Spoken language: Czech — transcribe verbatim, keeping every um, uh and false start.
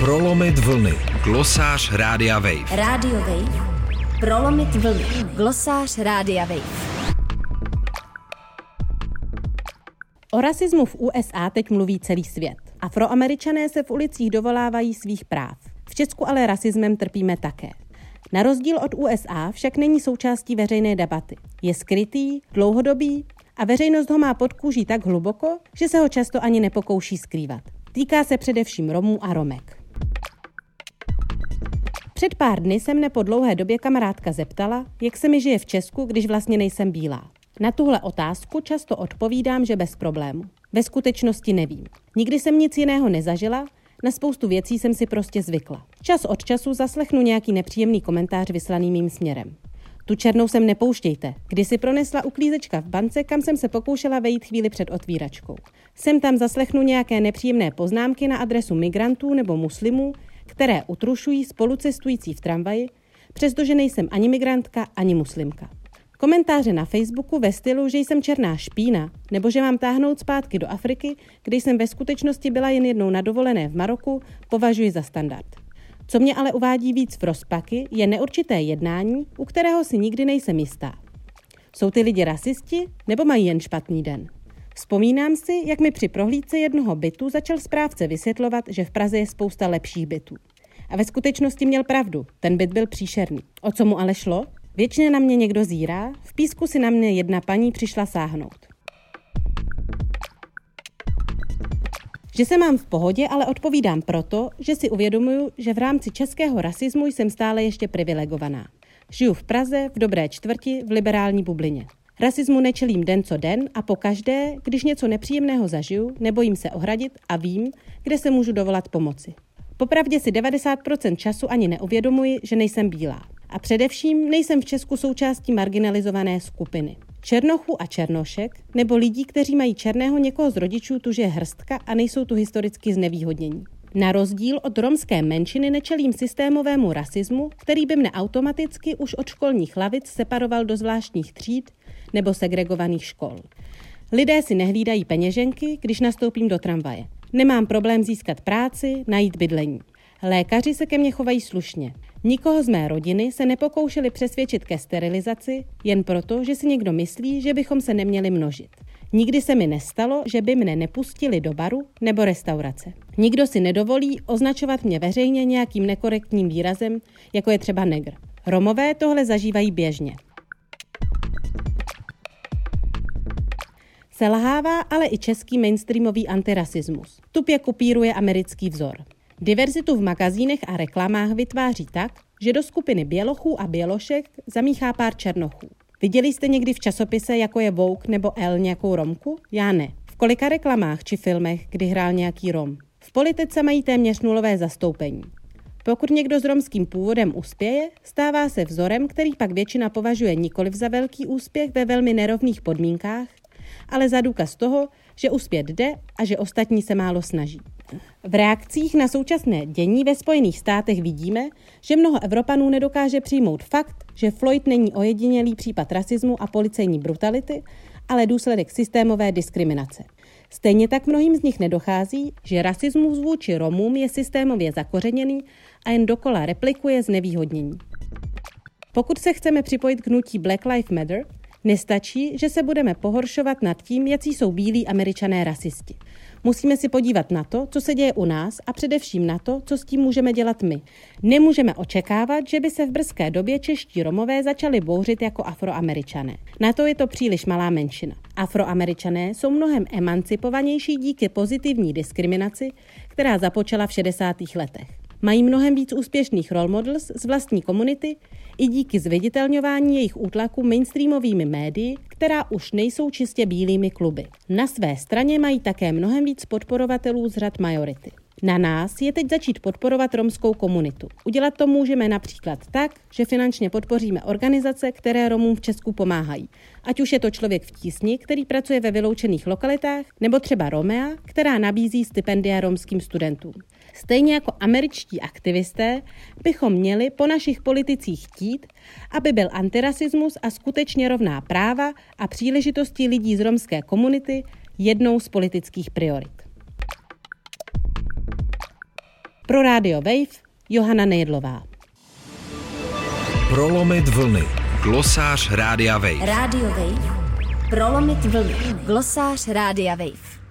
Prolomit vlny. Glosář Rádia Wave. Rádio Wave. Prolomit vlny. Glosář Rádia Wave. O rasismu v U S A teď mluví celý svět. Afroameričané se v ulicích dovolávají svých práv. V Česku ale rasismem trpíme také. Na rozdíl od U S A však není součástí veřejné debaty. Je skrytý, dlouhodobý a veřejnost ho má pod kůží tak hluboko, že se ho často ani nepokouší skrývat. Týká se především Romů a Romek. Před pár dny se mne po dlouhé době kamarádka zeptala, jak se mi žije v Česku, když vlastně nejsem bílá. Na tuhle otázku často odpovídám, že bez problému. Ve skutečnosti nevím. Nikdy jsem nic jiného nezažila, na spoustu věcí jsem si prostě zvykla. Čas od času zaslechnu nějaký nepříjemný komentář vyslaný mým směrem. Tu černou sem nepouštějte, kdy si pronesla uklízečka v bance, kam jsem se pokoušela vejít chvíli před otvíračkou. Sem tam zaslechnu nějaké nepříjemné poznámky na adresu migrantů nebo muslimů, které utrušují spolucestující v tramvaji, přestože nejsem ani migrantka, ani muslimka. Komentáře na Facebooku ve stylu, že jsem černá špína, nebo že mám táhnout zpátky do Afriky, kde jsem ve skutečnosti byla jen jednou na dovolené v Maroku, považuji za standard. Co mě ale uvádí víc v rozpaky, je neurčité jednání, u kterého si nikdy nejsem jistá. Jsou ty lidi rasisti, nebo mají jen špatný den? Vzpomínám si, jak mi při prohlídce jednoho bytu začal správce vysvětlovat, že v Praze je spousta lepších bytů. A ve skutečnosti měl pravdu, ten byt byl příšerný. O co mu ale šlo? Věčně na mě někdo zírá, v Písku si na mě jedna paní přišla sáhnout. Že se mám v pohodě, ale odpovídám proto, že si uvědomuju, že v rámci českého rasismu jsem stále ještě privilegovaná. Žiju v Praze, v dobré čtvrti, v liberální bublině. Rasismu nečelím den co den a pokaždé, když něco nepříjemného zažiju, nebojím se ohradit a vím, kde se můžu dovolat pomoci. Popravdě si devadesát procent času ani neuvědomuji, že nejsem bílá. A především nejsem v Česku součástí marginalizované skupiny. Černochů a černošek, nebo lidí, kteří mají černého někoho z rodičů, tuž je hrstka a nejsou tu historicky znevýhodnění. Na rozdíl od romské menšiny nečelím systémovému rasismu, který by mne automaticky už od školních lavic separoval do zvláštních tříd nebo segregovaných škol. Lidé si nehlídají peněženky, když nastoupím do tramvaje. Nemám problém získat práci, najít bydlení. Lékaři se ke mně chovají slušně. Nikoho z mé rodiny se nepokoušeli přesvědčit ke sterilizaci, jen proto, že si někdo myslí, že bychom se neměli množit. Nikdy se mi nestalo, že by mne nepustili do baru nebo restaurace. Nikdo si nedovolí označovat mě veřejně nějakým nekorektním výrazem, jako je třeba negr. Romové tohle zažívají běžně. Selhává ale i český mainstreamový antirasismus. Tupě kopíruje americký vzor. Diverzitu v magazínech a reklamách vytváří tak, že do skupiny bělochů a bělošek zamíchá pár černochů. Viděli jste někdy v časopise, jako je Vogue nebo Elle, nějakou Romku? Já ne. V kolika reklamách či filmech, kdy hrál nějaký Rom? V politice mají téměř nulové zastoupení. Pokud někdo s romským původem uspěje, stává se vzorem, který pak většina považuje nikoliv za velký úspěch ve velmi nerovných podmínkách, ale za důkaz toho, že uspět jde a že ostatní se málo snaží. V reakcích na současné dění ve Spojených státech vidíme, že mnoho Evropanů nedokáže přijmout fakt, že Floyd není ojedinělý případ rasismu a policejní brutality, ale důsledek systémové diskriminace. Stejně tak mnohým z nich nedochází, že rasismus vůči Romům je systémově zakořeněný a jen dokola replikuje znevýhodnění. Pokud se chceme připojit k hnutí Black Lives Matter, nestačí, že se budeme pohoršovat nad tím, jací jsou bílí Američané rasisti. Musíme si podívat na to, co se děje u nás a především na to, co s tím můžeme dělat my. Nemůžeme očekávat, že by se v brzké době čeští Romové začali bouřit jako Afroameričané. Na to je to příliš malá menšina. Afroameričané jsou mnohem emancipovanější díky pozitivní diskriminaci, která započala v šedesátých letech. Mají mnohem víc úspěšných role models z vlastní komunity i díky zviditelňování jejich útlaku mainstreamovými médii, která už nejsou čistě bílými kluby. Na své straně mají také mnohem víc podporovatelů z řad majority. Na nás je teď začít podporovat romskou komunitu. Udělat to můžeme například tak, že finančně podpoříme organizace, které Romům v Česku pomáhají. Ať už je to Člověk v tísni, který pracuje ve vyloučených lokalitách, nebo třeba Romea, která nabízí stipendia romským studentům. Stejně jako američtí aktivisté bychom měli po našich politicích chtít, aby byl antirasismus a skutečně rovná práva a příležitosti lidí z romské komunity jednou z politických priorit. Pro Rádio Wave Johana Nejedlová. Prolomit vlny. Glosář Rádia Wave. Rádio Wave. Prolomit vlny. Glosář Rádia Wave.